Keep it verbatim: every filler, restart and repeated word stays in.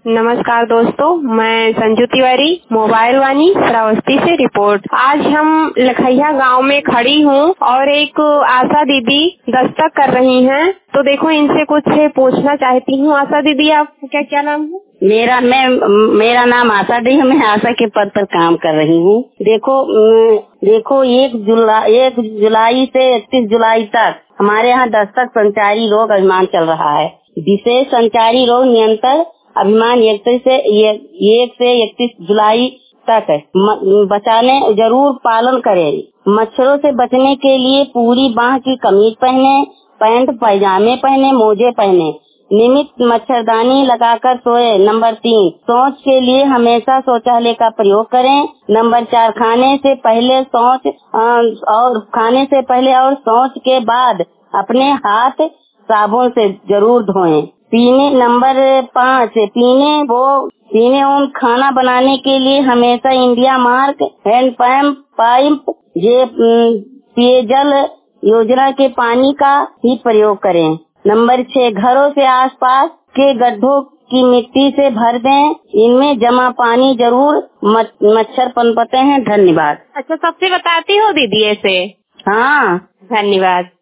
नमस्कार दोस्तों, मैं संजू तिवारी, मोबाइल वाणी श्रावस्ती से रिपोर्ट। आज हम लखैया गांव में खड़ी हूँ और एक आशा दीदी दस्तक कर रही हैं, तो देखो इनसे कुछ पूछना चाहती हूँ। आशा दीदी, आपका क्या नाम है? मेरा मैं मेरा नाम आशा दी है। मैं आशा के पद पर काम कर रही हूँ। देखो देखो एक जुलाई एक जुलाई से इकतीस जुलाई तक हमारे यहाँ दस्तक संचारी रोग अभियान चल रहा है। विशेष संचारी रोग नियंत्रण अभियान इकतीस से एक से इकतीस जुलाई तक है। बचाने जरूर पालन करें। मच्छरों से बचने के लिए पूरी बांह की कमीज पहने, पैंट पैजामे पहने, मोजे पहने, नियमित मच्छरदानी लगाकर सोए। नंबर तीन, शौच के लिए हमेशा शौचालय का प्रयोग करें। नंबर चार, खाने से पहले शौच और खाने से पहले और शौच के बाद अपने हाथ साबुन से जरूर धोएं। पीने नंबर पाँच, पीने वो पीने और खाना बनाने के लिए हमेशा India mark hand pump pipe ये पेयजल योजना के पानी का ही प्रयोग करें। नंबर छह, घरों से आसपास के गड्ढों की मिट्टी से भर दें। इनमें जमा पानी जरूर मच्छर पनपते हैं। धन्यवाद। अच्छा, सबसे बताती हो दीदी ऐसे? हाँ, धन्यवाद।